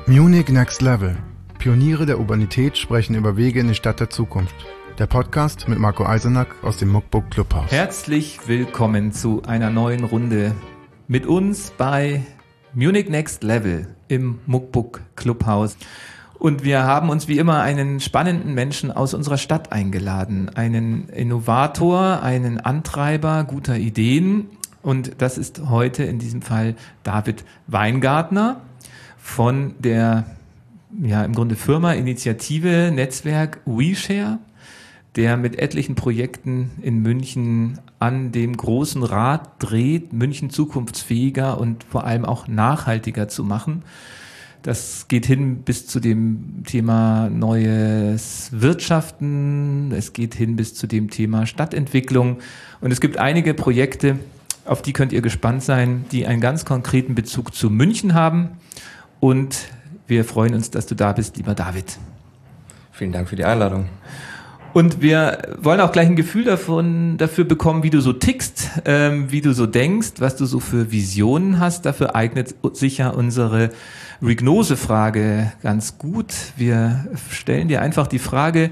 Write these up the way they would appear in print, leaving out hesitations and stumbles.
Munich Next Level. Pioniere der Urbanität sprechen über Wege in die Stadt der Zukunft. Der Podcast mit Marco Eisenack aus dem Muckbook Clubhaus. Herzlich willkommen zu einer neuen Runde mit uns bei Munich Next Level im Muckbook Clubhaus. Und wir haben uns wie immer einen spannenden Menschen aus unserer Stadt eingeladen. Einen Innovator, einen Antreiber guter Ideen. Und das ist heute in diesem Fall David Weingartner von der im Grunde Firma, Initiative, Netzwerk WeShare, der mit etlichen Projekten in München an dem großen Rad dreht, München zukunftsfähiger und vor allem auch nachhaltiger zu machen. Das geht hin bis zu dem Thema neues Wirtschaften, es geht hin bis zu dem Thema Stadtentwicklung und es gibt einige Projekte, auf die könnt ihr gespannt sein, die einen ganz konkreten Bezug zu München haben. Und wir freuen uns, dass du da bist, lieber David. Vielen Dank für die Einladung. Und wir wollen auch gleich ein Gefühl dafür bekommen, wie du so tickst, wie du so denkst, was du so für Visionen hast. Dafür eignet sich ja unsere Regnose-Frage ganz gut. Wir stellen dir einfach die Frage,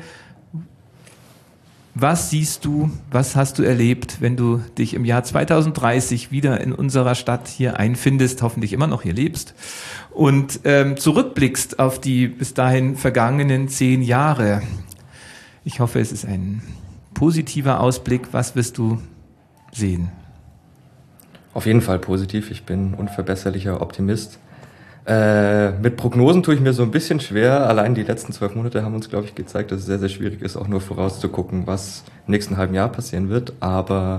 was siehst du, was hast du erlebt, wenn du dich im Jahr 2030 wieder in unserer Stadt hier einfindest, hoffentlich immer noch hier lebst und zurückblickst auf die bis dahin vergangenen 10 Jahre. Ich hoffe, es ist ein positiver Ausblick. Was wirst du sehen? Auf jeden Fall positiv. Ich bin unverbesserlicher Optimist. Mit Prognosen tue ich mir so ein bisschen schwer. Allein die letzten 12 Monate haben uns, glaube ich, gezeigt, dass es sehr, sehr schwierig ist, auch nur vorauszugucken, was im nächsten halben Jahr passieren wird. Aber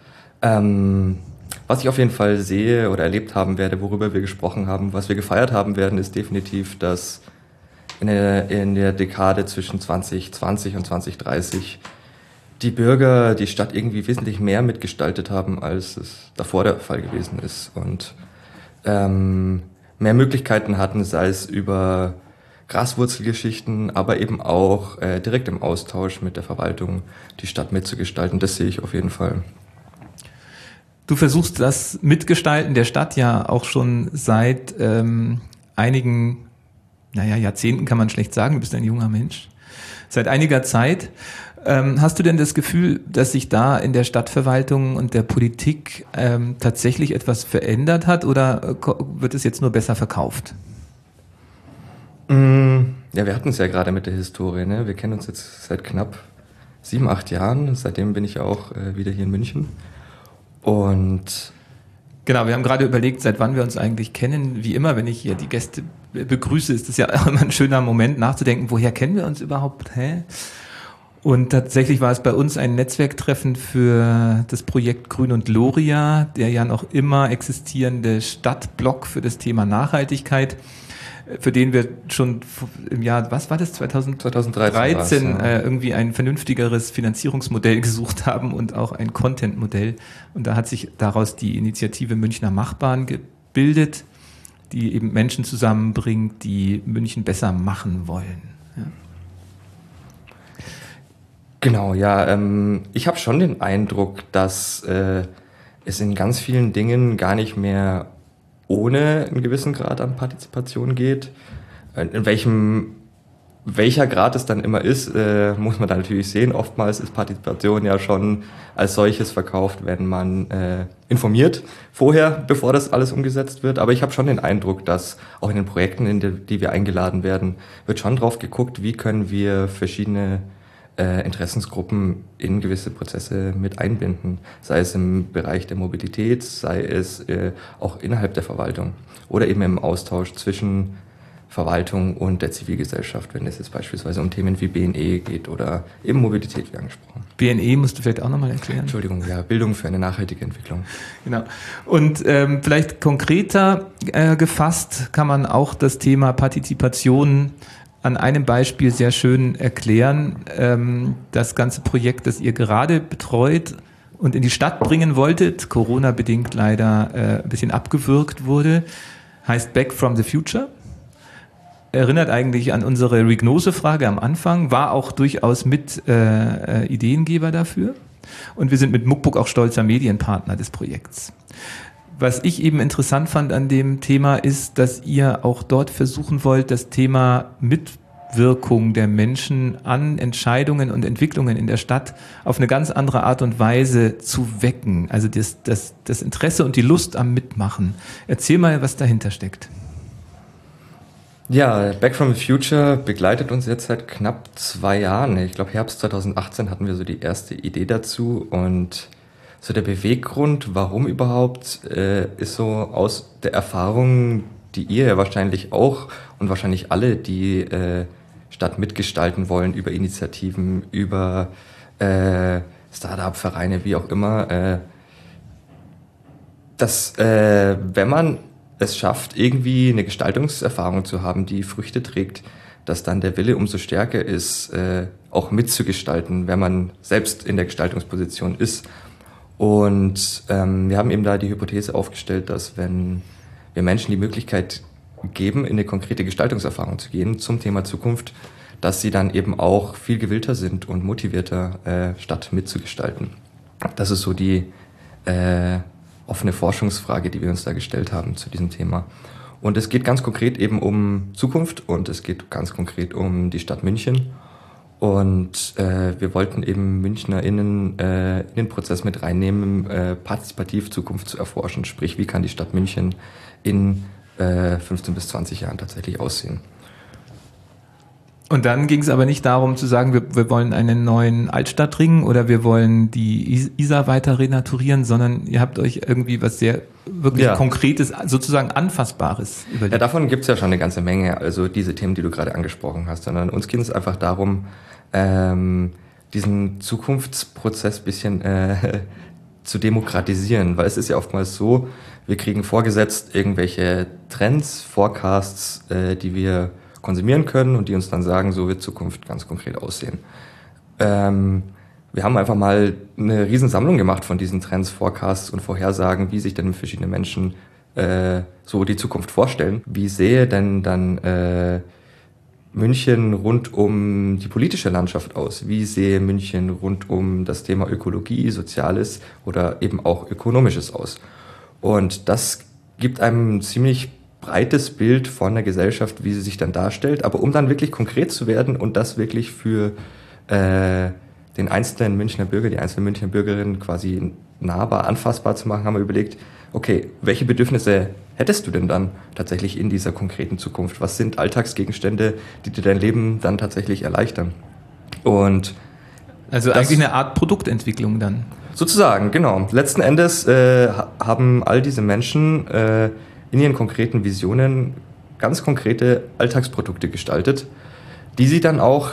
was ich auf jeden Fall sehe oder erlebt haben werde, worüber wir gesprochen haben, was wir gefeiert haben werden, ist definitiv, dass in der Dekade zwischen 2020 und 2030 die Bürger die Stadt irgendwie wesentlich mehr mitgestaltet haben, als es davor der Fall gewesen ist. Und mehr Möglichkeiten hatten, sei es über Graswurzelgeschichten, aber eben auch direkt im Austausch mit der Verwaltung die Stadt mitzugestalten. Das sehe ich auf jeden Fall. Du versuchst das Mitgestalten der Stadt ja auch schon seit einigen Jahrzehnten kann man schlecht sagen, du bist ein junger Mensch. Seit einiger Zeit. Hast du denn das Gefühl, dass sich da in der Stadtverwaltung und der Politik tatsächlich etwas verändert hat oder wird es jetzt nur besser verkauft? Ja, wir hatten es ja gerade mit der Historie. Ne? Wir kennen uns jetzt seit knapp 7, 8 Jahren. Seitdem bin ich auch wieder hier in München. Und genau, wir haben gerade überlegt, seit wann wir uns eigentlich kennen. Wie immer, wenn ich hier die Gäste begrüße, ist es ja auch immer ein schöner Moment nachzudenken, woher kennen wir uns überhaupt? Und tatsächlich war es bei uns ein Netzwerktreffen für das Projekt Grün und Gloria, der ja noch immer existierende Stadtblock für das Thema Nachhaltigkeit, für den wir schon im Jahr, was war das, 2013 irgendwie ein vernünftigeres Finanzierungsmodell gesucht haben und auch ein Content-Modell. Und da hat sich daraus die Initiative Münchner Machbahn gebildet, die eben Menschen zusammenbringt, die München besser machen wollen. Ja. Genau, ja. Ich habe schon den Eindruck, dass es in ganz vielen Dingen gar nicht mehr ohne einen gewissen Grad an Partizipation geht. In welcher Grad es dann immer ist, muss man da natürlich sehen. Oftmals ist Partizipation ja schon als solches verkauft, wenn man informiert vorher, bevor das alles umgesetzt wird. Aber ich habe schon den Eindruck, dass auch in den Projekten, in die wir eingeladen werden, wird schon drauf geguckt, wie können wir verschiedene Interessensgruppen in gewisse Prozesse mit einbinden, sei es im Bereich der Mobilität, sei es auch innerhalb der Verwaltung oder eben im Austausch zwischen Verwaltung und der Zivilgesellschaft, wenn es jetzt beispielsweise um Themen wie BNE geht oder eben Mobilität, wie angesprochen. BNE musst du vielleicht auch nochmal erklären. Entschuldigung, ja, Bildung für eine nachhaltige Entwicklung. Genau. Und vielleicht konkreter gefasst kann man auch das Thema Partizipation an einem Beispiel sehr schön erklären. Das ganze Projekt, das ihr gerade betreut und in die Stadt bringen wolltet, Corona-bedingt leider ein bisschen abgewürgt wurde, heißt Back from the Future. Erinnert eigentlich an unsere Regnose-Frage am Anfang, war auch durchaus mit Ideengeber dafür. Und wir sind mit Muckbook auch stolzer Medienpartner des Projekts. Was ich eben interessant fand an dem Thema ist, dass ihr auch dort versuchen wollt, das Thema Mitwirkung der Menschen an Entscheidungen und Entwicklungen in der Stadt auf eine ganz andere Art und Weise zu wecken. Also das Interesse und die Lust am Mitmachen. Erzähl mal, was dahinter steckt. Ja, Back from the Future begleitet uns jetzt seit knapp 2 Jahren. Ich glaube, Herbst 2018 hatten wir so die erste Idee dazu und so der Beweggrund, warum überhaupt, ist so aus der Erfahrung, die ihr ja wahrscheinlich auch und wahrscheinlich alle, die Stadt mitgestalten wollen, über Initiativen, über Start-up-Vereine, wie auch immer, dass wenn man es schafft, irgendwie eine Gestaltungserfahrung zu haben, die Früchte trägt, dass dann der Wille umso stärker ist, auch mitzugestalten, wenn man selbst in der Gestaltungsposition ist. Und wir haben eben da die Hypothese aufgestellt, dass wenn wir Menschen die Möglichkeit geben, in eine konkrete Gestaltungserfahrung zu gehen zum Thema Zukunft, dass sie dann eben auch viel gewillter sind und motivierter, Stadt mitzugestalten. Das ist so die offene Forschungsfrage, die wir uns da gestellt haben zu diesem Thema. Und es geht ganz konkret eben um Zukunft und es geht ganz konkret um die Stadt München. Und wir wollten eben MünchnerInnen in den Prozess mit reinnehmen, partizipativ Zukunft zu erforschen. Sprich, wie kann die Stadt München in 15 bis 20 Jahren tatsächlich aussehen. Und dann ging es aber nicht darum zu sagen, wir wollen einen neuen Altstadtring oder wir wollen die Isar weiter renaturieren, sondern ihr habt euch irgendwie was sehr wirklich Konkretes, sozusagen Anfassbares überlegt. Ja, davon gibt es ja schon eine ganze Menge, also diese Themen, die du gerade angesprochen hast, sondern uns ging es einfach darum, diesen Zukunftsprozess ein bisschen zu demokratisieren, weil es ist ja oftmals so, wir kriegen vorgesetzt irgendwelche Trends, Forecasts, die wir konsumieren können und die uns dann sagen, so wird Zukunft ganz konkret aussehen. Wir haben einfach mal eine Riesensammlung gemacht von diesen Trends, Forecasts und Vorhersagen, wie sich denn verschiedene Menschen so die Zukunft vorstellen. Wie sähe denn dann München rund um die politische Landschaft aus? Wie sähe München rund um das Thema Ökologie, Soziales oder eben auch Ökonomisches aus? Und das gibt einem ziemlich breites Bild von der Gesellschaft, wie sie sich dann darstellt. Aber um dann wirklich konkret zu werden und das wirklich für den einzelnen Münchner Bürger, die einzelnen Münchner Bürgerinnen quasi nahbar, anfassbar zu machen, haben wir überlegt, okay, welche Bedürfnisse hättest du denn dann tatsächlich in dieser konkreten Zukunft? Was sind Alltagsgegenstände, die dir dein Leben dann tatsächlich erleichtern? Und also eigentlich eine Art Produktentwicklung dann. Sozusagen, genau. Letzten Endes haben all diese Menschen in ihren konkreten Visionen ganz konkrete Alltagsprodukte gestaltet, die sie dann auch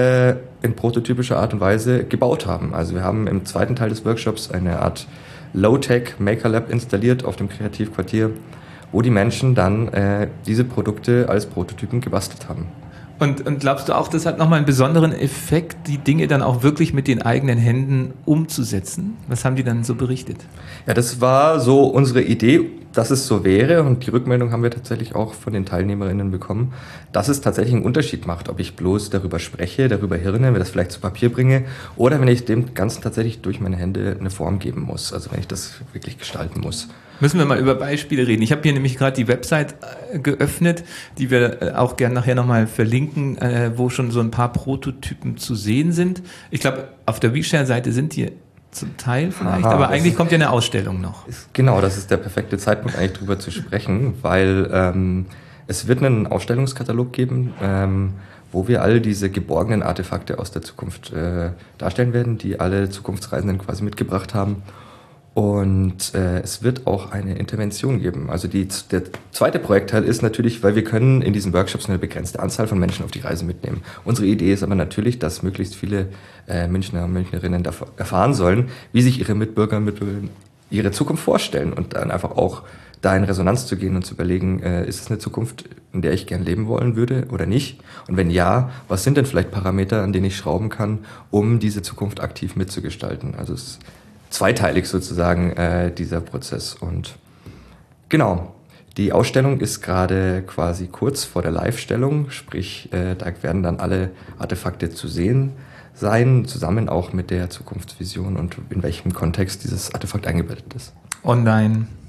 in prototypischer Art und Weise gebaut haben. Also wir haben im zweiten Teil des Workshops eine Art Low-Tech Maker Lab installiert auf dem Kreativquartier, wo die Menschen dann diese Produkte als Prototypen gebastelt haben. Und glaubst du auch, das hat nochmal einen besonderen Effekt, die Dinge dann auch wirklich mit den eigenen Händen umzusetzen? Was haben die dann so berichtet? Ja, das war so unsere Idee, dass es so wäre, und die Rückmeldung haben wir tatsächlich auch von den TeilnehmerInnen bekommen, dass es tatsächlich einen Unterschied macht, ob ich bloß darüber spreche, darüber hirne, wenn das vielleicht zu Papier bringe, oder wenn ich dem Ganzen tatsächlich durch meine Hände eine Form geben muss, also wenn ich das wirklich gestalten muss. Müssen wir mal über Beispiele reden. Ich habe hier nämlich gerade die Website geöffnet, die wir auch gerne nachher nochmal verlinken, wo schon so ein paar Prototypen zu sehen sind. Ich glaube, auf der WeShare-Seite sind die zum Teil vielleicht, aber eigentlich kommt ja eine Ausstellung noch. Genau, das ist der perfekte Zeitpunkt eigentlich drüber zu sprechen, weil es wird einen Ausstellungskatalog geben, wo wir all diese geborgenen Artefakte aus der Zukunft darstellen werden, die alle Zukunftsreisenden quasi mitgebracht haben. Und es wird auch eine Intervention geben. Also der zweite Projektteil ist natürlich, weil wir können in diesen Workshops eine begrenzte Anzahl von Menschen auf die Reise mitnehmen. Unsere Idee ist aber natürlich, dass möglichst viele Münchner und Münchnerinnen erfahren sollen, wie sich ihre Mitbürger und Mitbürgerinnen ihre Zukunft vorstellen und dann einfach auch da in Resonanz zu gehen und zu überlegen, ist es eine Zukunft, in der ich gern leben wollen würde oder nicht? Und wenn ja, was sind denn vielleicht Parameter, an denen ich schrauben kann, um diese Zukunft aktiv mitzugestalten? Also es zweiteilig sozusagen dieser Prozess. Und genau, die Ausstellung ist gerade quasi kurz vor der Live-Stellung, sprich da werden dann alle Artefakte zu sehen sein, zusammen auch mit der Zukunftsvision und in welchem Kontext dieses Artefakt eingebettet ist. Online.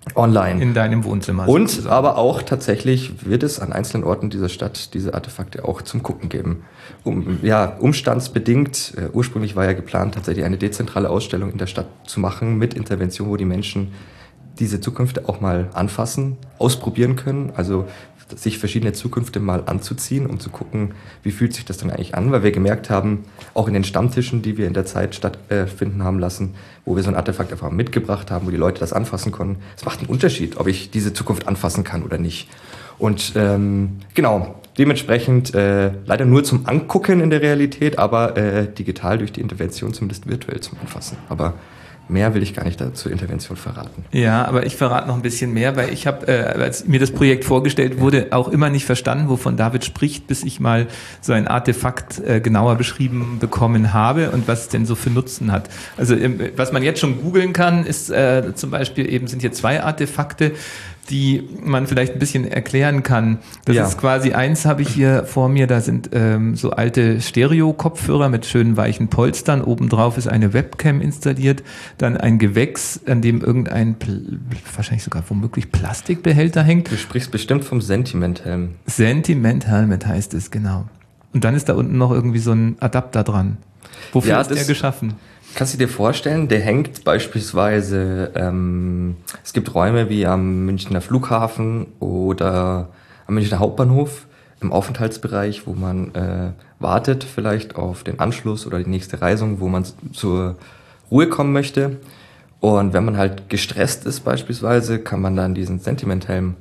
online. In deinem Wohnzimmer. Und sozusagen. aber auch tatsächlich wird es an einzelnen Orten dieser Stadt diese Artefakte auch zum Gucken geben. Umstandsbedingt, ursprünglich war ja geplant, tatsächlich eine dezentrale Ausstellung in der Stadt zu machen mit Intervention, wo die Menschen diese Zukünfte auch mal anfassen, ausprobieren können, also sich verschiedene Zukünfte mal anzuziehen, um zu gucken, wie fühlt sich das denn eigentlich an, weil wir gemerkt haben, auch in den Stammtischen, die wir in der Zeit stattfinden haben lassen, wo wir so ein Artefakt einfach mitgebracht haben, wo die Leute das anfassen konnten, es macht einen Unterschied, ob ich diese Zukunft anfassen kann oder nicht. Und genau, dementsprechend leider nur zum Angucken in der Realität, aber digital durch die Intervention zumindest virtuell zum Anfassen. Aber mehr will ich gar nicht dazu Intervention verraten. Ja, aber ich verrate noch ein bisschen mehr, weil ich habe, als mir das Projekt vorgestellt wurde, auch immer nicht verstanden, wovon David spricht, bis ich mal so ein Artefakt genauer beschrieben bekommen habe und was es denn so für Nutzen hat. Also was man jetzt schon googeln kann, ist zum Beispiel eben sind hier 2 Artefakte, die man vielleicht ein bisschen erklären kann. Das ist quasi eins, habe ich hier vor mir, da sind so alte Stereo-Kopfhörer mit schönen weichen Polstern. Obendrauf ist eine Webcam installiert, dann ein Gewächs, an dem irgendein, wahrscheinlich sogar womöglich Plastikbehälter hängt. Du sprichst bestimmt vom Sentiment-Helm. Sentiment-Helmet heißt es, genau. Und dann ist da unten noch irgendwie so ein Adapter dran. Wofür ist der geschaffen? Kannst du dir vorstellen, der hängt beispielsweise, es gibt Räume wie am Münchner Flughafen oder am Münchner Hauptbahnhof im Aufenthaltsbereich, wo man wartet vielleicht auf den Anschluss oder die nächste Reisung, wo man zur Ruhe kommen möchte. Und wenn man halt gestresst ist beispielsweise, kann man dann diesen Sentiment-Helm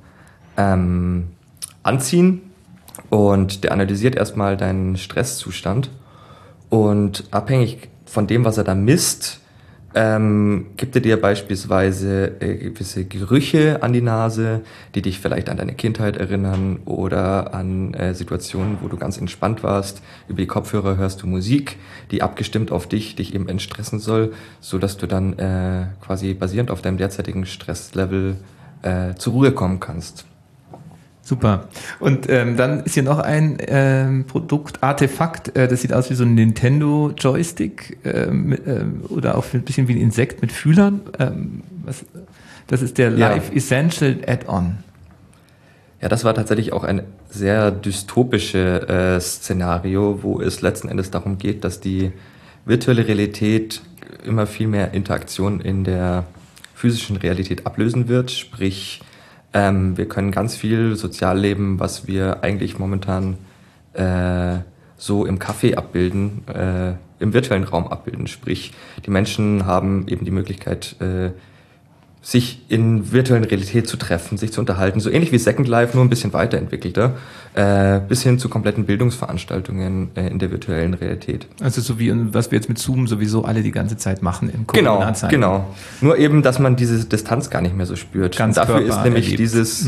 anziehen und der analysiert erstmal deinen Stresszustand und abhängig von dem, was er da misst, gibt er dir beispielsweise gewisse Gerüche an die Nase, die dich vielleicht an deine Kindheit erinnern oder an Situationen, wo du ganz entspannt warst. Über die Kopfhörer hörst du Musik, die abgestimmt auf dich eben entstressen soll, so dass du dann quasi basierend auf deinem derzeitigen Stresslevel zur Ruhe kommen kannst. Super. Und dann ist hier noch ein Produkt, Artefakt, das sieht aus wie so ein Nintendo-Joystick oder auch ein bisschen wie ein Insekt mit Fühlern. Das ist der Life Essential Add-on. Ja, das war tatsächlich auch ein sehr dystopisches Szenario, wo es letzten Endes darum geht, dass die virtuelle Realität immer viel mehr Interaktion in der physischen Realität ablösen wird, sprich wir können ganz viel Sozialleben, was wir eigentlich momentan so im Café abbilden, im virtuellen Raum abbilden. Sprich, die Menschen haben eben die Möglichkeit, sich in virtuellen Realität zu treffen, sich zu unterhalten. So ähnlich wie Second Life, nur ein bisschen weiterentwickelter, bis hin zu kompletten Bildungsveranstaltungen in der virtuellen Realität. Also so wie was wir jetzt mit Zoom sowieso alle die ganze Zeit machen in Corona-Zeiten. Genau. Nur eben, dass man diese Distanz gar nicht mehr so spürt. Ganz dafür ist nämlich dieses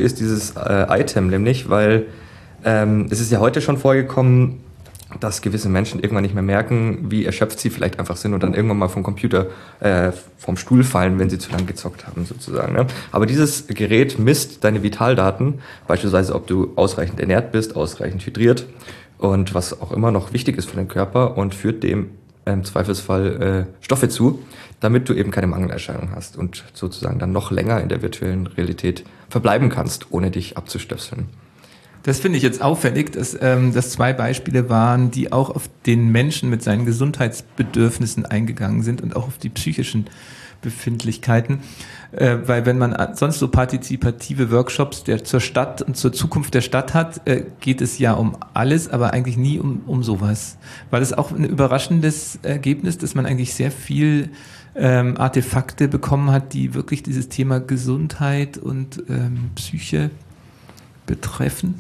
Item nämlich, weil es ist ja heute schon vorgekommen, dass gewisse Menschen irgendwann nicht mehr merken, wie erschöpft sie vielleicht einfach sind und dann irgendwann mal vom Computer, vom Stuhl fallen, wenn sie zu lange gezockt haben sozusagen. Ne? Aber dieses Gerät misst deine Vitaldaten, beispielsweise ob du ausreichend ernährt bist, ausreichend hydriert und was auch immer noch wichtig ist für den Körper und führt dem im Zweifelsfall Stoffe zu, damit du eben keine Mangelerscheinung hast und sozusagen dann noch länger in der virtuellen Realität verbleiben kannst, ohne dich abzustöpseln. Das finde ich jetzt auffällig, dass das 2 Beispiele waren, die auch auf den Menschen mit seinen Gesundheitsbedürfnissen eingegangen sind und auch auf die psychischen Befindlichkeiten. Weil wenn man sonst so partizipative Workshops zur Stadt und zur Zukunft der Stadt hat, geht es ja um alles, aber eigentlich nie um sowas. War das auch ein überraschendes Ergebnis, dass man eigentlich sehr viel Artefakte bekommen hat, die wirklich dieses Thema Gesundheit und Psyche betreffen?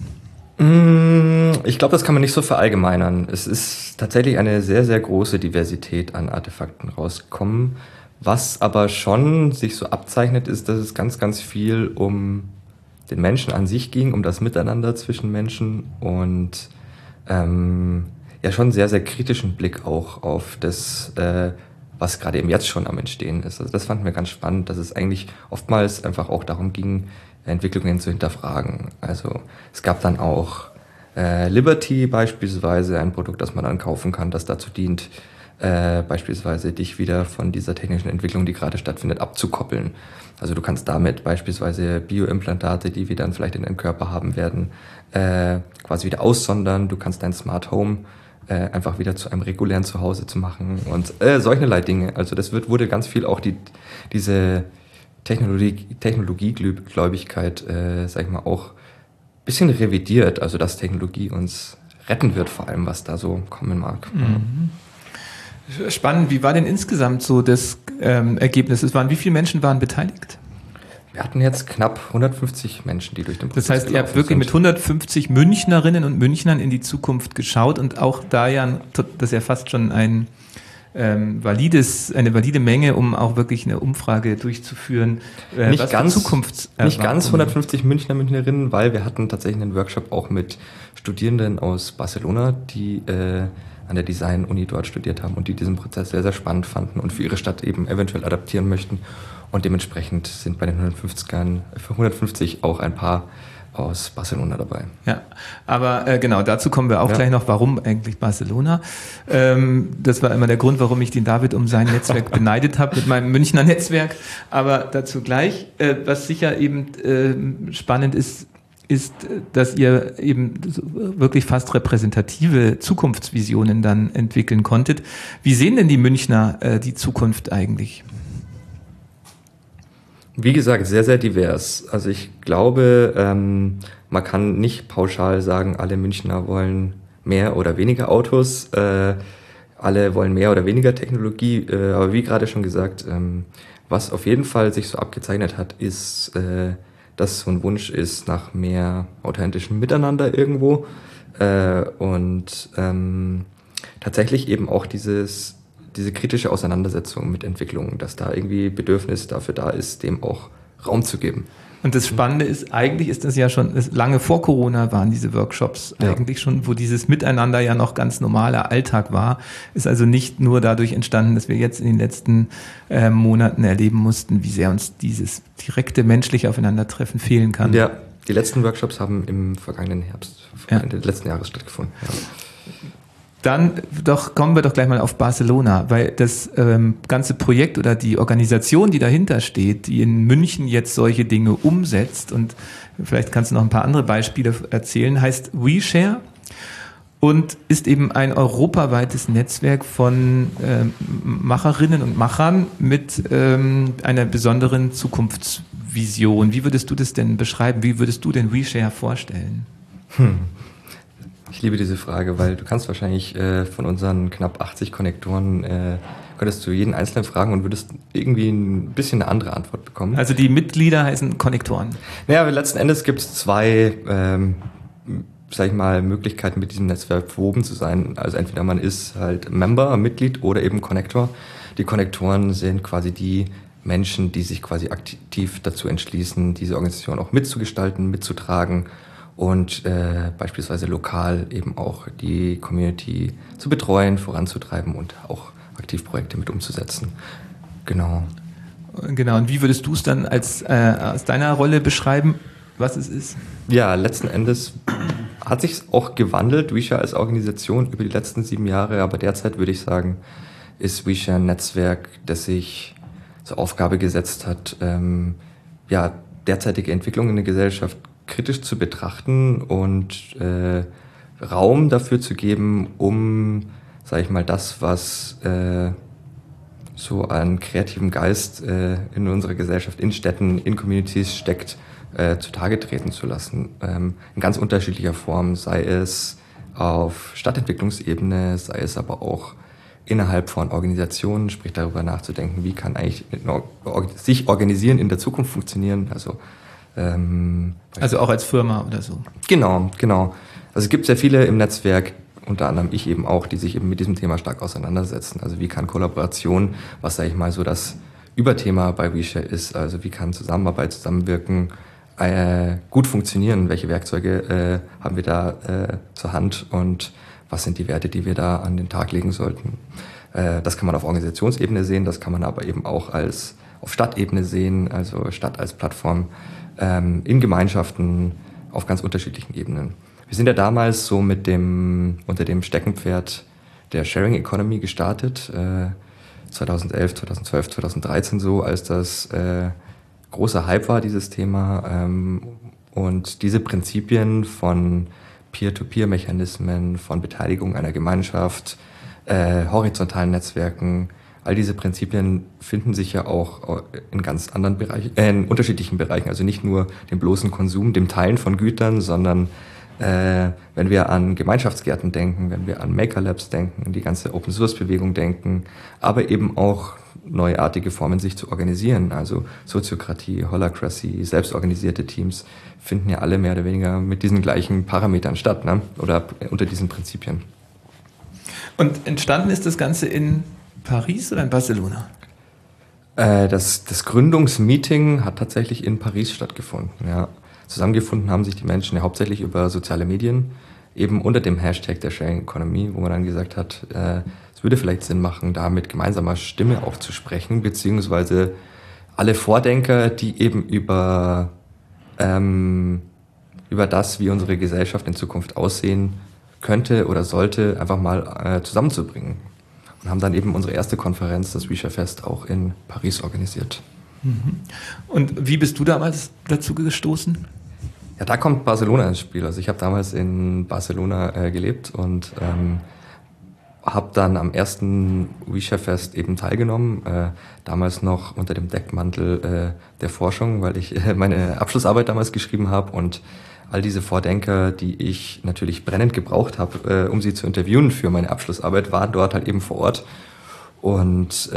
Ich glaube, das kann man nicht so verallgemeinern. Es ist tatsächlich eine sehr, sehr große Diversität an Artefakten rausgekommen. Was aber schon sich so abzeichnet, ist, dass es ganz, ganz viel um den Menschen an sich ging, um das Miteinander zwischen Menschen und ja schon sehr, sehr kritischen Blick auch auf das, was gerade eben jetzt schon am Entstehen ist. Also das fanden wir ganz spannend, dass es eigentlich oftmals einfach auch darum ging, Entwicklungen zu hinterfragen. Also es gab dann auch Liberty beispielsweise, ein Produkt, das man dann kaufen kann, das dazu dient, beispielsweise dich wieder von dieser technischen Entwicklung, die gerade stattfindet, abzukoppeln. Also du kannst damit beispielsweise Bioimplantate, die wir dann vielleicht in deinem Körper haben werden, quasi wieder aussondern. Du kannst dein Smart Home einfach wieder zu einem regulären Zuhause zu machen und solcherlei Dinge. Also das wurde ganz viel auch diese Technologiegläubigkeit, sag ich mal, auch ein bisschen revidiert. Also dass Technologie uns retten wird, vor allem was da so kommen mag. Mhm. Spannend. Wie war denn insgesamt so das Ergebnis? Wie viele Menschen waren beteiligt? Wir hatten jetzt knapp 150 Menschen, die durch den Prozess Das heißt, ihr habt wirklich mit 150 Münchnerinnen und Münchnern in die Zukunft geschaut und auch da ja, das ist ja fast schon eine valide Menge, um auch wirklich eine Umfrage durchzuführen. Nicht ganz 150 Münchner, Münchnerinnen, weil wir hatten tatsächlich einen Workshop auch mit Studierenden aus Barcelona, die an der Design-Uni dort studiert haben und die diesen Prozess sehr, sehr spannend fanden und für ihre Stadt eben eventuell adaptieren möchten. Und dementsprechend sind bei den 150 auch ein paar aus Barcelona dabei. Ja, aber genau, dazu kommen wir auch gleich noch, warum eigentlich Barcelona. Das war immer der Grund, warum ich den David um sein Netzwerk beneidet habe mit meinem Münchner Netzwerk. Aber dazu gleich, was sicher eben spannend ist, dass ihr eben wirklich fast repräsentative Zukunftsvisionen dann entwickeln konntet. Wie sehen denn die Münchner die Zukunft eigentlich? Wie gesagt, sehr, sehr divers. Also ich glaube, man kann nicht pauschal sagen, alle Münchner wollen mehr oder weniger Autos, alle wollen mehr oder weniger Technologie. Aber wie gerade schon gesagt, was auf jeden Fall sich so abgezeichnet hat, ist, dass so ein Wunsch ist nach mehr authentischem Miteinander irgendwo und tatsächlich eben auch diese kritische Auseinandersetzung mit Entwicklungen, dass da irgendwie Bedürfnis dafür da ist, dem auch Raum zu geben. Und das Spannende ist, eigentlich ist das ja schon, lange vor Corona waren diese Workshops eigentlich schon, wo dieses Miteinander ja noch ganz normaler Alltag war. Ist also nicht nur dadurch entstanden, dass wir jetzt in den letzten Monaten erleben mussten, wie sehr uns dieses direkte menschliche Aufeinandertreffen fehlen kann. Ja, die letzten Workshops haben im vergangenen Herbst, Ende letzten Jahres stattgefunden. Ja. Dann kommen wir doch gleich mal auf Barcelona, weil das ganze Projekt oder die Organisation, die dahinter steht, die in München jetzt solche Dinge umsetzt, und vielleicht kannst du noch ein paar andere Beispiele erzählen, heißt WeShare und ist eben ein europaweites Netzwerk von Macherinnen und Machern mit einer besonderen Zukunftsvision. Wie würdest du das denn beschreiben? Wie würdest du denn WeShare vorstellen? Ich liebe diese Frage, weil du kannst wahrscheinlich von unseren knapp 80 Konnektoren, könntest du jeden Einzelnen fragen und würdest irgendwie ein bisschen eine andere Antwort bekommen. Also die Mitglieder heißen Konnektoren? Naja, aber letzten Endes gibt es zwei, sag ich mal, Möglichkeiten, mit diesem Netzwerk verwoben zu sein. Also entweder man ist halt Member, Mitglied oder eben Konnektor. Die Konnektoren sind quasi die Menschen, die sich quasi aktiv dazu entschließen, diese Organisation auch mitzugestalten, mitzutragen und beispielsweise lokal eben auch die Community zu betreuen, voranzutreiben und auch aktiv Projekte mit umzusetzen. Genau. Genau, und wie würdest du es dann aus deiner Rolle beschreiben, was es ist? Ja, letzten Endes hat sich auch gewandelt, WeShare als Organisation über die letzten 7 Jahre, aber derzeit würde ich sagen, ist WeShare ein Netzwerk, das sich zur Aufgabe gesetzt hat, derzeitige Entwicklungen in der Gesellschaft kritisch zu betrachten und Raum dafür zu geben, um, sage ich mal, das, was so an kreativem Geist in unserer Gesellschaft, in Städten, in Communities steckt, zutage treten zu lassen. In ganz unterschiedlicher Form, sei es auf Stadtentwicklungsebene, sei es aber auch innerhalb von Organisationen, sprich darüber nachzudenken, wie kann eigentlich sich organisieren in der Zukunft funktionieren, also auch als Firma oder so. Genau. Also es gibt sehr viele im Netzwerk, unter anderem ich eben auch, die sich eben mit diesem Thema stark auseinandersetzen. Also wie kann Kollaboration, was sage ich mal so das Überthema bei WeShare ist, also wie kann Zusammenarbeit, Zusammenwirken gut funktionieren, welche Werkzeuge haben wir da zur Hand und was sind die Werte, die wir da an den Tag legen sollten. Das kann man auf Organisationsebene sehen, das kann man aber eben auch auf Stadtebene sehen, also Stadt als Plattform, in Gemeinschaften auf ganz unterschiedlichen Ebenen. Wir sind ja damals so unter dem Steckenpferd der Sharing Economy gestartet, 2011, 2012, 2013 so, als das großer Hype war, dieses Thema. Und diese Prinzipien von Peer-to-Peer-Mechanismen, von Beteiligung einer Gemeinschaft, horizontalen Netzwerken, all diese Prinzipien finden sich ja auch in ganz anderen Bereichen, in unterschiedlichen Bereichen, also nicht nur dem bloßen Konsum, dem Teilen von Gütern, sondern wenn wir an Gemeinschaftsgärten denken, wenn wir an Maker Labs denken, die ganze Open-Source-Bewegung denken, aber eben auch neuartige Formen, sich zu organisieren, also Soziokratie, Holacracy, selbstorganisierte Teams, finden ja alle mehr oder weniger mit diesen gleichen Parametern statt, ne? Oder unter diesen Prinzipien. Und entstanden ist das Ganze in Paris oder in Barcelona? Das Gründungsmeeting hat tatsächlich in Paris stattgefunden, ja. Zusammengefunden haben sich die Menschen ja hauptsächlich über soziale Medien, eben unter dem Hashtag der Sharing Economy, wo man dann gesagt hat, es würde vielleicht Sinn machen, da mit gemeinsamer Stimme auch zu sprechen, beziehungsweise alle Vordenker, die eben über das, wie unsere Gesellschaft in Zukunft aussehen könnte oder sollte, einfach mal zusammenzubringen. Und haben dann eben unsere erste Konferenz, das WeShare-Fest, auch in Paris organisiert. Und wie bist du damals dazu gestoßen? Ja, da kommt Barcelona ins Spiel. Also ich habe damals in Barcelona gelebt und habe dann am ersten WeShare-Fest eben teilgenommen, damals noch unter dem Deckmantel der Forschung, weil ich meine Abschlussarbeit damals geschrieben habe und all diese Vordenker, die ich natürlich brennend gebraucht habe, um sie zu interviewen für meine Abschlussarbeit, waren dort halt eben vor Ort. Und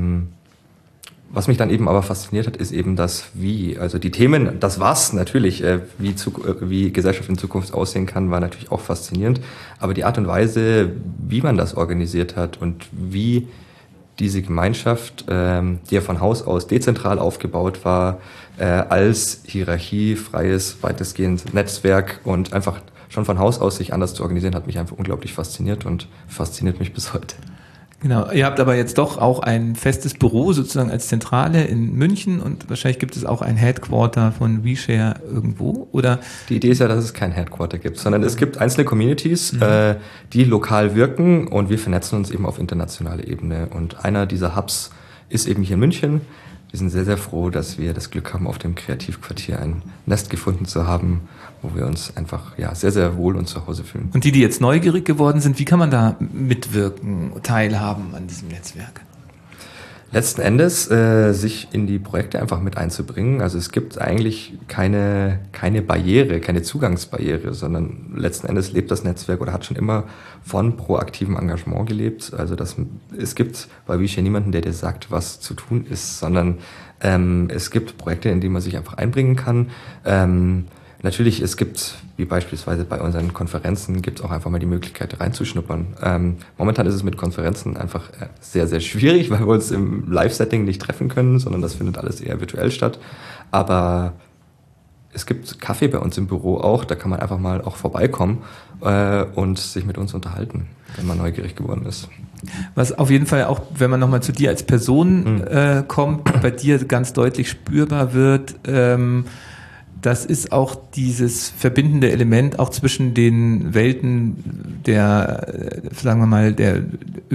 was mich dann eben aber fasziniert hat, ist eben das Wie. Also die Themen, das Was natürlich, wie Gesellschaft in Zukunft aussehen kann, war natürlich auch faszinierend. Aber die Art und Weise, wie man das organisiert hat und wie diese Gemeinschaft, die ja von Haus aus dezentral aufgebaut war, als hierarchiefreies, weitestgehend Netzwerk und einfach schon von Haus aus sich anders zu organisieren, hat mich einfach unglaublich fasziniert und fasziniert mich bis heute. Genau, ihr habt aber jetzt doch auch ein festes Büro sozusagen als Zentrale in München und wahrscheinlich gibt es auch ein Headquarter von WeShare irgendwo, oder? Die Idee ist ja, dass es kein Headquarter gibt, sondern es gibt einzelne Communities, die lokal wirken und wir vernetzen uns eben auf internationaler Ebene. Und einer dieser Hubs ist eben hier in München. Wir sind sehr, sehr froh, dass wir das Glück haben, auf dem Kreativquartier ein Nest gefunden zu haben, wo wir uns einfach sehr, sehr wohl und zu Hause fühlen. Und die jetzt neugierig geworden sind, wie kann man da mitwirken, teilhaben an diesem Netzwerk? Letzten Endes sich in die Projekte einfach mit einzubringen. Also es gibt eigentlich keine Barriere, keine Zugangsbarriere, sondern letzten Endes lebt das Netzwerk oder hat schon immer von proaktivem Engagement gelebt. Also es gibt bei WeShare niemanden, der dir sagt, was zu tun ist, sondern es gibt Projekte, in denen man sich einfach einbringen kann. Natürlich, es gibt, wie beispielsweise bei unseren Konferenzen, gibt es auch einfach mal die Möglichkeit reinzuschnuppern. Momentan ist es mit Konferenzen einfach sehr, sehr schwierig, weil wir uns im Live-Setting nicht treffen können, sondern das findet alles eher virtuell statt. Aber es gibt Kaffee bei uns im Büro auch, da kann man einfach mal auch vorbeikommen und sich mit uns unterhalten, wenn man neugierig geworden ist. Was auf jeden Fall auch, wenn man nochmal zu dir als Person kommt, bei dir ganz deutlich spürbar wird, das ist auch dieses verbindende Element auch zwischen den Welten der, sagen wir mal, der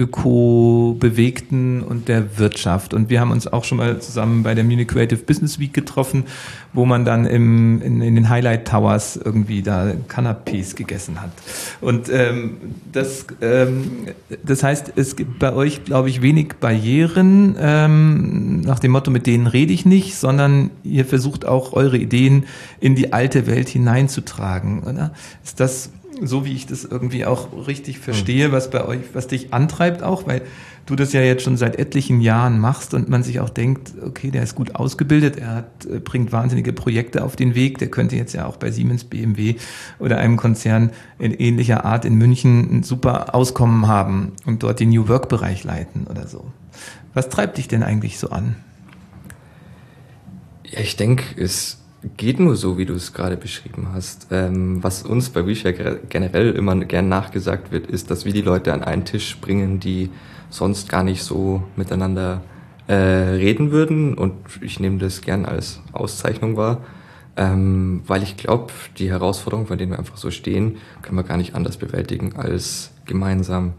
Öko-Bewegten und der Wirtschaft. Und wir haben uns auch schon mal zusammen bei der Munich Creative Business Week getroffen, wo man dann in den Highlight Towers irgendwie da Canapés gegessen hat. Und das heißt, es gibt bei euch, glaube ich, wenig Barrieren, nach dem Motto, mit denen rede ich nicht, sondern ihr versucht auch eure Ideen in die alte Welt hineinzutragen, oder? Ist das so, wie ich das irgendwie auch richtig verstehe, was bei euch, was dich antreibt auch, weil du das ja jetzt schon seit etlichen Jahren machst und man sich auch denkt, okay, der ist gut ausgebildet, bringt wahnsinnige Projekte auf den Weg, der könnte jetzt ja auch bei Siemens, BMW oder einem Konzern in ähnlicher Art in München ein super Auskommen haben und dort den New Work-Bereich leiten oder so. Was treibt dich denn eigentlich so an? Ja, ich denke, es geht nur so, wie du es gerade beschrieben hast. Was uns bei WeShare generell immer gern nachgesagt wird, ist, dass wir die Leute an einen Tisch bringen, die sonst gar nicht so miteinander reden würden. Und ich nehme das gern als Auszeichnung wahr, weil ich glaube, die Herausforderungen, vor denen wir einfach so stehen, können wir gar nicht anders bewältigen, als gemeinsam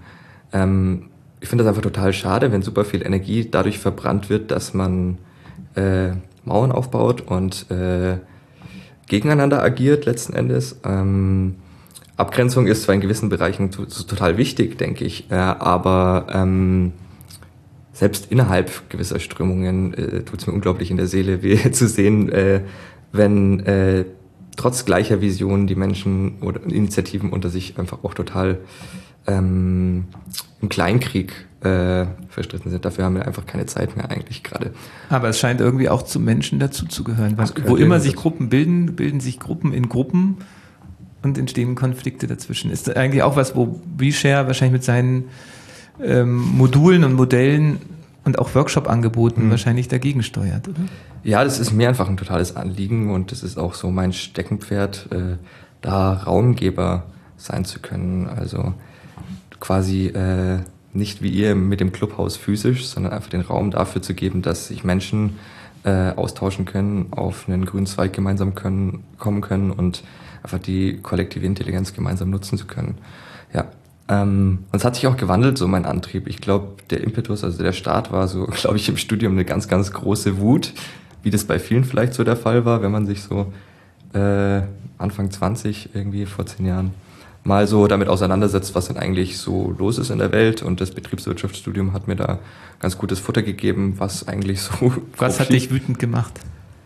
Ich finde das einfach total schade, wenn super viel Energie dadurch verbrannt wird, dass man Mauern aufbaut und gegeneinander agiert letzten Endes. Abgrenzung ist zwar in gewissen Bereichen total wichtig, denke ich, aber selbst innerhalb gewisser Strömungen tut es mir unglaublich in der Seele weh zu sehen, wenn trotz gleicher Visionen die Menschen oder Initiativen unter sich einfach auch total im Kleinkrieg verstritten sind. Dafür haben wir einfach keine Zeit mehr eigentlich gerade. Aber es scheint irgendwie auch zu Menschen dazuzugehören. Wo immer sich Gruppen bilden sich Gruppen in Gruppen und entstehen Konflikte dazwischen. Ist eigentlich auch was, wo WeShare wahrscheinlich mit seinen Modulen und Modellen und auch Workshop-Angeboten wahrscheinlich dagegen steuert, oder? Ja, das ist mir einfach ein totales Anliegen und das ist auch so mein Steckenpferd, da Raumgeber sein zu können. Also quasi nicht wie ihr mit dem Clubhaus physisch, sondern einfach den Raum dafür zu geben, dass sich Menschen austauschen können, auf einen grünen Zweig gemeinsam kommen können und einfach die kollektive Intelligenz gemeinsam nutzen zu können. Ja. Und es hat sich auch gewandelt, so mein Antrieb. Ich glaube, der Impetus, also der Start war so, glaube ich, im Studium eine ganz, ganz große Wut, wie das bei vielen vielleicht so der Fall war, wenn man sich so Anfang 20 irgendwie vor 10 Jahren mal so damit auseinandersetzt, was denn eigentlich so los ist in der Welt. Und das Betriebswirtschaftsstudium hat mir da ganz gutes Futter gegeben, was eigentlich so... Was hat dich wütend gemacht?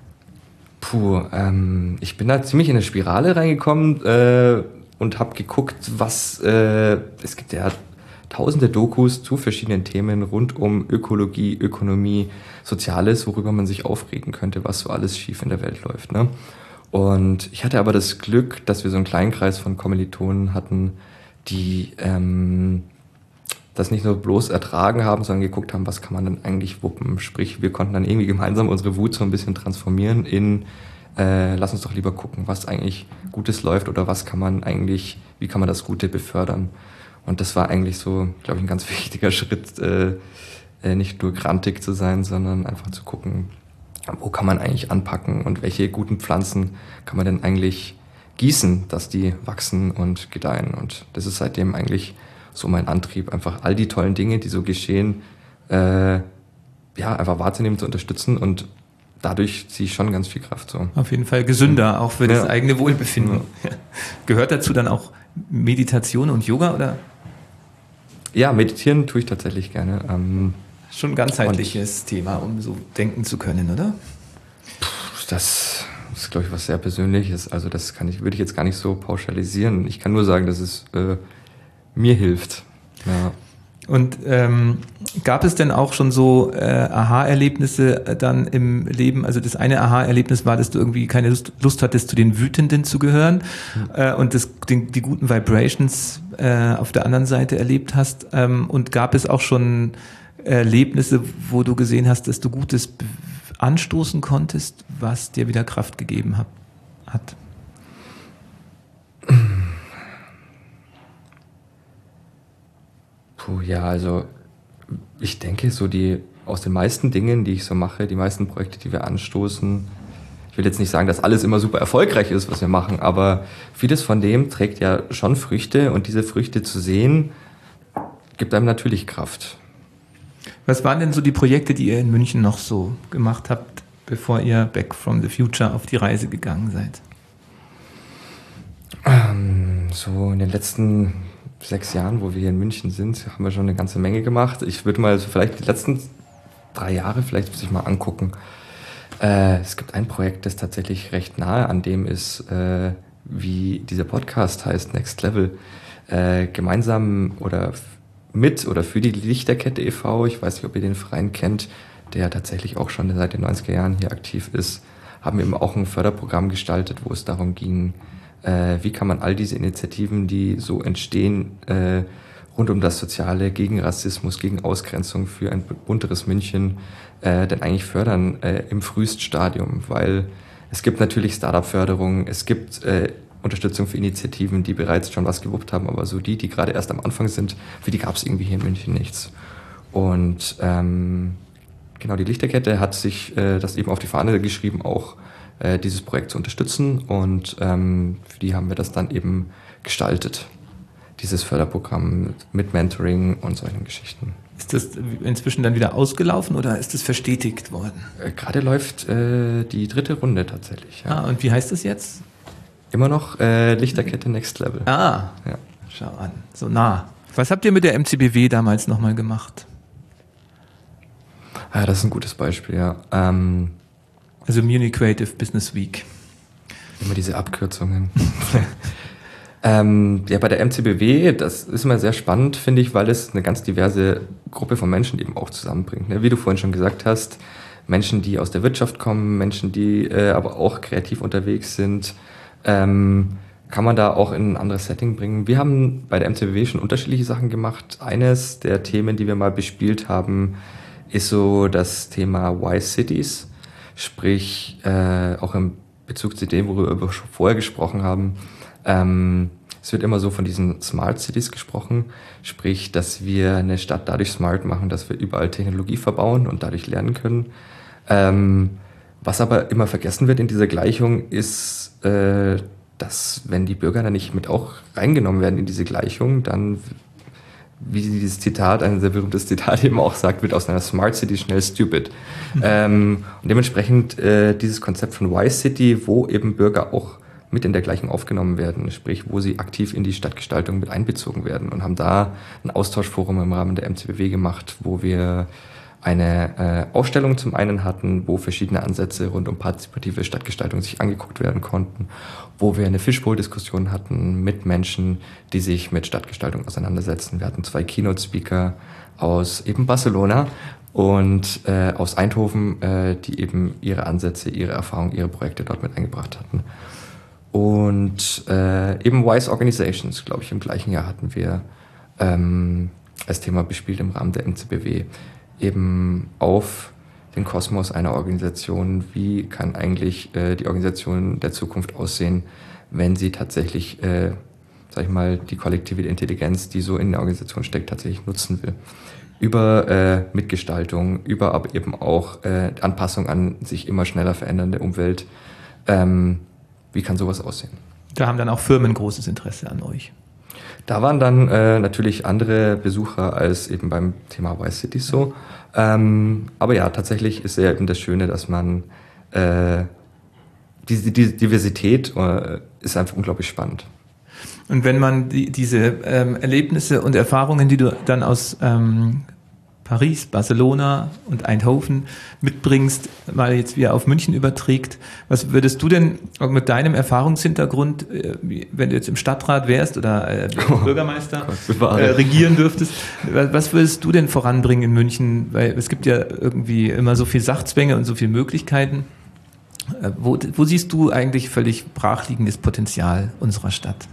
Ich bin da ziemlich in eine Spirale reingekommen und habe geguckt, es gibt ja tausende Dokus zu verschiedenen Themen rund um Ökologie, Ökonomie, Soziales, worüber man sich aufregen könnte, was so alles schief in der Welt läuft, ne? Und ich hatte aber das Glück, dass wir so einen kleinen Kreis von Kommilitonen hatten, die das nicht nur bloß ertragen haben, sondern geguckt haben, was kann man denn eigentlich wuppen. Sprich, wir konnten dann irgendwie gemeinsam unsere Wut so ein bisschen transformieren in lass uns doch lieber gucken, was eigentlich Gutes läuft oder wie kann man das Gute befördern. Und das war eigentlich so, glaube ich, ein ganz wichtiger Schritt, nicht nur grantig zu sein, sondern einfach zu gucken, wo kann man eigentlich anpacken und welche guten Pflanzen kann man denn eigentlich gießen, dass die wachsen und gedeihen. Und das ist seitdem eigentlich so mein Antrieb, einfach all die tollen Dinge, die so geschehen, einfach wahrzunehmen, zu unterstützen, und dadurch ziehe ich schon ganz viel Kraft. So. Auf jeden Fall gesünder, auch für das eigene Wohlbefinden. Ja. Gehört dazu dann auch Meditation und Yoga, oder? Ja, meditieren tue ich tatsächlich gerne. Schon ein ganzheitliches Thema, um so denken zu können, oder? Das ist, glaube ich, was sehr Persönliches. Also das würde ich jetzt gar nicht so pauschalisieren. Ich kann nur sagen, dass es mir hilft. Ja. Und gab es denn auch schon so Aha-Erlebnisse dann im Leben? Also das eine Aha-Erlebnis war, dass du irgendwie keine Lust hattest, zu den Wütenden zu gehören und die guten Vibrations auf der anderen Seite erlebt hast. Und gab es auch schon Erlebnisse, wo du gesehen hast, dass du Gutes anstoßen konntest, was dir wieder Kraft gegeben hat? Ja, also ich denke, so aus den meisten Dingen, die ich so mache, die meisten Projekte, die wir anstoßen, ich will jetzt nicht sagen, dass alles immer super erfolgreich ist, was wir machen, aber vieles von dem trägt ja schon Früchte, und diese Früchte zu sehen, gibt einem natürlich Kraft. Was waren denn so die Projekte, die ihr in München noch so gemacht habt, bevor ihr Back from the Future auf die Reise gegangen seid? So in den letzten 6 Jahren, wo wir hier in München sind, haben wir schon eine ganze Menge gemacht. Ich würde mal vielleicht die letzten 3 Jahre vielleicht sich mal angucken. Es gibt ein Projekt, das tatsächlich recht nahe an dem ist, wie dieser Podcast heißt, Next Level. Gemeinsam oder mit oder für die Lichterkette e.V., ich weiß nicht, ob ihr den Verein kennt, der tatsächlich auch schon seit den 90er Jahren hier aktiv ist, haben wir eben auch ein Förderprogramm gestaltet, wo es darum ging, wie kann man all diese Initiativen, die so entstehen, rund um das Soziale, gegen Rassismus, gegen Ausgrenzung, für ein bunteres München, denn eigentlich fördern im Frühstadium, weil es gibt natürlich Startup-Förderung, es gibt Unterstützung für Initiativen, die bereits schon was gewuppt haben, aber so die gerade erst am Anfang sind, für die gab es irgendwie hier in München nichts. Und genau, die Lichterkette hat sich das eben auf die Fahne geschrieben, auch dieses Projekt zu unterstützen, und für die haben wir das dann eben gestaltet, dieses Förderprogramm mit Mentoring und solchen Geschichten. Ist das inzwischen dann wieder ausgelaufen oder ist das verstetigt worden? Gerade läuft die 3. Runde tatsächlich. Ja. Und wie heißt das jetzt? Immer noch Lichterkette Next Level. Ja. Schau an, so nah. Was habt ihr mit der MCBW damals nochmal gemacht? Ja, das ist ein gutes Beispiel, ja. Also Munich Creative Business Week. Immer diese Abkürzungen. Bei der MCBW, das ist immer sehr spannend, finde ich, weil es eine ganz diverse Gruppe von Menschen eben auch zusammenbringt. Ne? Wie du vorhin schon gesagt hast, Menschen, die aus der Wirtschaft kommen, Menschen, die aber auch kreativ unterwegs sind, kann man da auch in ein anderes Setting bringen. Wir haben bei der MCBW schon unterschiedliche Sachen gemacht. Eines der Themen, die wir mal bespielt haben, ist so das Thema Why Cities, sprich auch im Bezug zu dem, worüber wir schon vorher gesprochen haben. Es wird immer so von diesen Smart Cities gesprochen, sprich, dass wir eine Stadt dadurch smart machen, dass wir überall Technologie verbauen und dadurch lernen können. Was aber immer vergessen wird in dieser Gleichung ist, dass wenn die Bürger dann nicht mit auch reingenommen werden in diese Gleichung, dann, wie dieses Zitat, ein sehr berühmtes Zitat eben auch sagt, wird aus einer Smart City schnell stupid. Und dementsprechend dieses Konzept von Why City, wo eben Bürger auch mit in der Gleichung aufgenommen werden, sprich, wo sie aktiv in die Stadtgestaltung mit einbezogen werden und haben da ein Austauschforum im Rahmen der MCBW gemacht, wo wir eine Ausstellung zum einen hatten, wo verschiedene Ansätze rund um partizipative Stadtgestaltung sich angeguckt werden konnten, wo wir eine Fishbowl-Diskussion hatten mit Menschen, die sich mit Stadtgestaltung auseinandersetzen. Wir hatten 2 Keynote-Speaker aus eben Barcelona und aus Eindhoven, die eben ihre Ansätze, ihre Erfahrungen, ihre Projekte dort mit eingebracht hatten. Und eben Wise Organizations, glaube ich, im gleichen Jahr hatten wir als Thema bespielt im Rahmen der MCBW. Eben auf den Kosmos einer Organisation, wie kann eigentlich die Organisation der Zukunft aussehen, wenn sie tatsächlich, die kollektive Intelligenz, die so in der Organisation steckt, tatsächlich nutzen will. Über Mitgestaltung, über aber eben auch Anpassung an sich immer schneller verändernde Umwelt. Wie kann sowas aussehen? Da haben dann auch Firmen großes Interesse an euch. Da waren dann natürlich andere Besucher als eben beim Thema Wise Cities so. Aber ja, tatsächlich ist ja eben das Schöne, dass man die Diversität ist einfach unglaublich spannend. Und wenn man diese Erlebnisse und Erfahrungen, die du dann aus Paris, Barcelona und Eindhoven mitbringst, mal jetzt wieder auf München überträgt. Was würdest du denn mit deinem Erfahrungshintergrund, wenn du jetzt im Stadtrat wärst oder Bürgermeister regieren dürftest, was würdest du denn voranbringen in München? Weil es gibt ja irgendwie immer so viel Sachzwänge und so viele Möglichkeiten. Wo siehst du eigentlich völlig brachliegendes Potenzial unserer Stadt?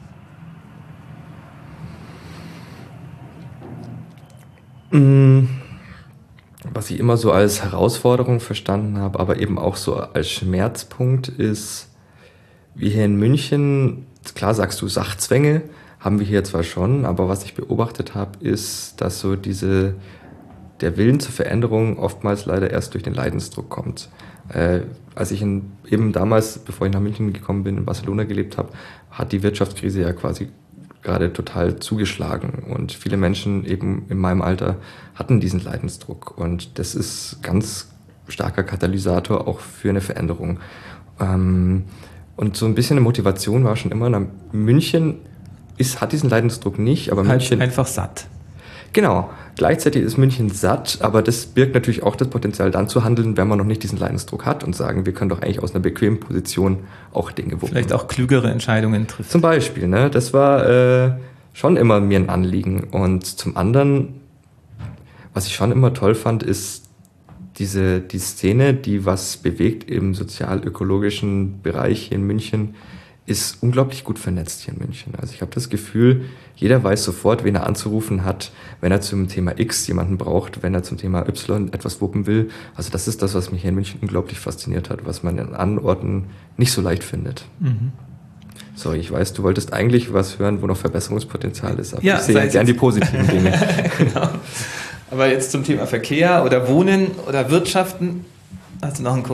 Was ich immer so als Herausforderung verstanden habe, aber eben auch so als Schmerzpunkt ist, wie hier in München, klar sagst du Sachzwänge, haben wir hier zwar schon, aber was ich beobachtet habe, ist, dass so der Willen zur Veränderung oftmals leider erst durch den Leidensdruck kommt. Als ich eben damals, bevor ich nach München gekommen bin, in Barcelona gelebt habe, hat die Wirtschaftskrise ja quasi gerade total zugeschlagen und viele Menschen eben in meinem Alter hatten diesen Leidensdruck und das ist ganz starker Katalysator auch für eine Veränderung. Und so ein bisschen eine Motivation war schon immer, München hat diesen Leidensdruck nicht, aber München... Einfach satt. Genau. Gleichzeitig ist München satt, aber das birgt natürlich auch das Potenzial, dann zu handeln, wenn man noch nicht diesen Leidensdruck hat und sagen, wir können doch eigentlich aus einer bequemen Position auch Dinge wuppen. Vielleicht auch klügere Entscheidungen treffen. Zum Beispiel, ne? Das war schon immer mir ein Anliegen. Und zum anderen, was ich schon immer toll fand, ist die Szene, die was bewegt im sozial-ökologischen Bereich hier in München, ist unglaublich gut vernetzt hier in München. Also ich habe das Gefühl, jeder weiß sofort, wen er anzurufen hat, wenn er zum Thema X jemanden braucht, wenn er zum Thema Y etwas wuppen will. Also das ist das, was mich hier in München unglaublich fasziniert hat, was man in anderen Orten nicht so leicht findet. Mhm. So, ich weiß, du wolltest eigentlich was hören, wo noch Verbesserungspotenzial ist, aber ich sehe gerne die positiven Dinge. Genau. Aber jetzt zum Thema Verkehr oder Wohnen oder Wirtschaften, hast du noch eine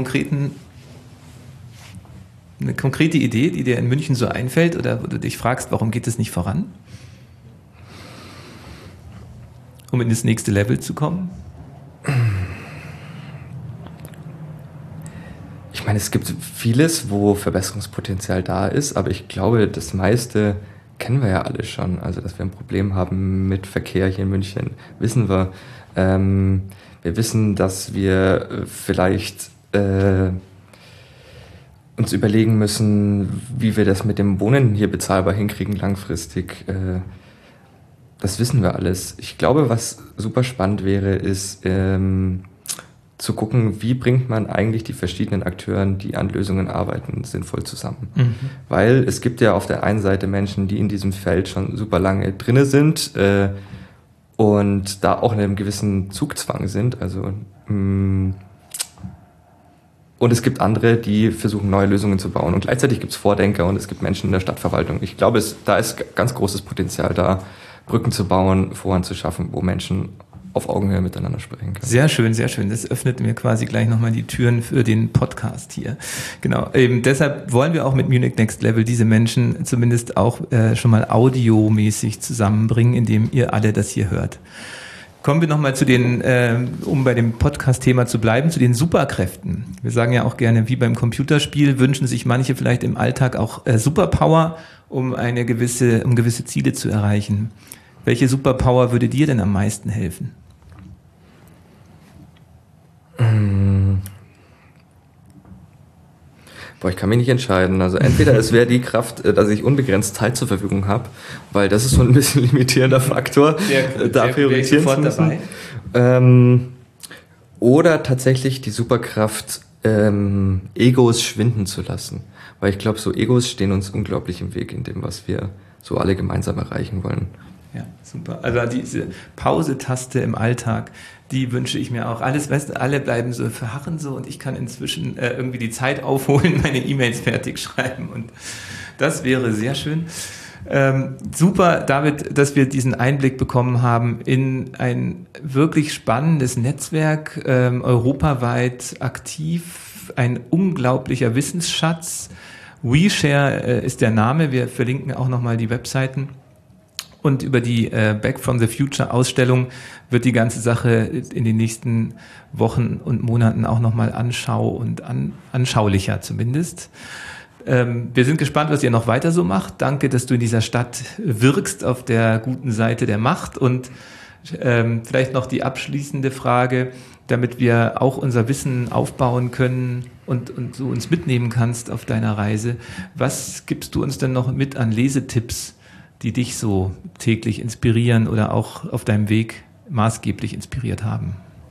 konkrete Idee, die dir in München so einfällt oder wo du dich fragst, warum geht es nicht voran? um in das nächste Level zu kommen? Ich meine, es gibt vieles, wo Verbesserungspotenzial da ist, aber ich glaube, das meiste kennen wir ja alle schon. Also, dass wir ein Problem haben mit Verkehr hier in München, wissen wir. Wir wissen, dass wir vielleicht uns überlegen müssen, wie wir das mit dem Wohnen hier bezahlbar hinkriegen langfristig. Das wissen wir alles. Ich glaube, was super spannend wäre, ist zu gucken, wie bringt man eigentlich die verschiedenen Akteuren, die an Lösungen arbeiten, sinnvoll zusammen. Mhm. Weil es gibt ja auf der einen Seite Menschen, die in diesem Feld schon super lange drinne sind und da auch in einem gewissen Zugzwang sind. Also und es gibt andere, die versuchen, neue Lösungen zu bauen. Und gleichzeitig gibt es Vordenker und es gibt Menschen in der Stadtverwaltung. Ich glaube, da ist ganz großes Potenzial da, Brücken zu bauen, Foren zu schaffen, wo Menschen auf Augenhöhe miteinander sprechen können. Sehr schön, sehr schön. Das öffnet mir quasi gleich nochmal die Türen für den Podcast hier. Genau, eben deshalb wollen wir auch mit Munich Next Level diese Menschen zumindest auch schon mal audiomäßig zusammenbringen, indem ihr alle das hier hört. Kommen wir nochmal zu den, um bei dem Podcast-Thema zu bleiben, zu den Superkräften. Wir sagen ja auch gerne, wie beim Computerspiel, wünschen sich manche vielleicht im Alltag auch Superpower, um gewisse Ziele zu erreichen. Welche Superpower würde dir denn am meisten helfen? Ich kann mich nicht entscheiden. Also entweder es wäre die Kraft, dass ich unbegrenzt Zeit zur Verfügung habe, weil das ist so ein bisschen limitierender Faktor, da priorisieren zu müssen. Oder tatsächlich die Superkraft, Egos schwinden zu lassen. Weil ich glaube, so Egos stehen uns unglaublich im Weg in dem, was wir so alle gemeinsam erreichen wollen. Ja, super. Also diese Pause-Taste im Alltag, die wünsche ich mir auch. Alles, weißt du, alle bleiben so, verharren so und ich kann inzwischen irgendwie die Zeit aufholen, meine E-Mails fertig schreiben und das wäre sehr schön. Super, David, dass wir diesen Einblick bekommen haben in ein wirklich spannendes Netzwerk, europaweit aktiv, ein unglaublicher Wissensschatz. WeShare ist der Name, wir verlinken auch nochmal die Webseiten. Und über die Back from the Future Ausstellung wird die ganze Sache in den nächsten Wochen und Monaten auch nochmal anschaulicher zumindest. Wir sind gespannt, was ihr noch weiter so macht. Danke, dass du in dieser Stadt wirkst auf der guten Seite der Macht. Und vielleicht noch die abschließende Frage, damit wir auch unser Wissen aufbauen können und du uns mitnehmen kannst auf deiner Reise. Was gibst du uns denn noch mit an Lesetipps, die dich so täglich inspirieren oder auch auf deinem Weg maßgeblich inspiriert haben?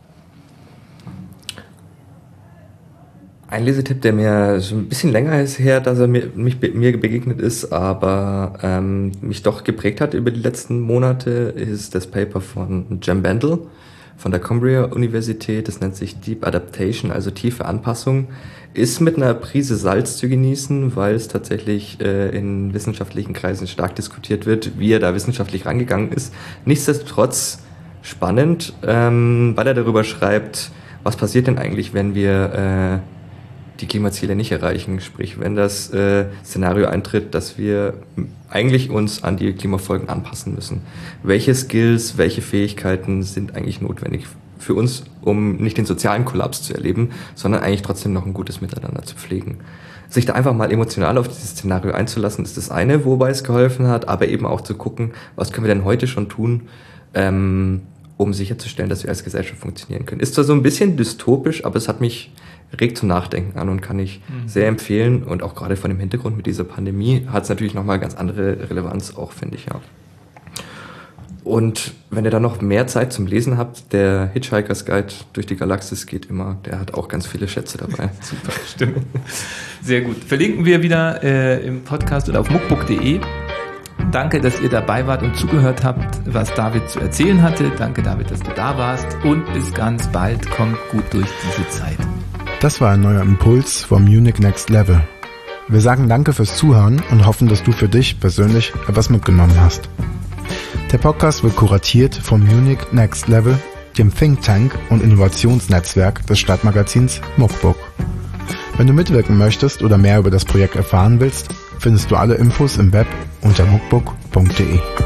Ein Lesetipp, der mir schon ein bisschen länger ist her, dass er mir begegnet ist, aber mich doch geprägt hat über die letzten Monate, ist das Paper von Jem Bendel von der Cumbria Universität. Das nennt sich Deep Adaptation, also tiefe Anpassung. Ist mit einer Prise Salz zu genießen, weil es tatsächlich in wissenschaftlichen Kreisen stark diskutiert wird, wie er da wissenschaftlich rangegangen ist. Nichtsdestotrotz spannend, weil er darüber schreibt, was passiert denn eigentlich, wenn wir die Klimaziele nicht erreichen. Sprich, wenn das Szenario eintritt, dass wir eigentlich uns an die Klimafolgen anpassen müssen. Welche Skills, welche Fähigkeiten sind eigentlich notwendig für uns, um nicht den sozialen Kollaps zu erleben, sondern eigentlich trotzdem noch ein gutes Miteinander zu pflegen. Sich da einfach mal emotional auf dieses Szenario einzulassen, ist das eine, wobei es geholfen hat, aber eben auch zu gucken, was können wir denn heute schon tun, um sicherzustellen, dass wir als Gesellschaft funktionieren können. Ist zwar so ein bisschen dystopisch, aber es hat mich regt zum Nachdenken an und kann ich sehr empfehlen. Und auch gerade von dem Hintergrund mit dieser Pandemie hat es natürlich nochmal ganz andere Relevanz auch, finde ich, ja. Und wenn ihr dann noch mehr Zeit zum Lesen habt, der Hitchhiker's Guide durch die Galaxis geht immer. Der hat auch ganz viele Schätze dabei. Super, stimmt. Sehr gut. Verlinken wir wieder im Podcast oder auf muckbook.de. Danke, dass ihr dabei wart und zugehört habt, was David zu erzählen hatte. Danke, David, dass du da warst. Und bis ganz bald. Kommt gut durch diese Zeit. Das war ein neuer Impuls vom Munich Next Level. Wir sagen Danke fürs Zuhören und hoffen, dass du für dich persönlich etwas mitgenommen hast. Der Podcast wird kuratiert vom Munich Next Level, dem Think Tank und Innovationsnetzwerk des Stadtmagazins Muckbook. Wenn du mitwirken möchtest oder mehr über das Projekt erfahren willst, findest du alle Infos im Web unter muckbook.de.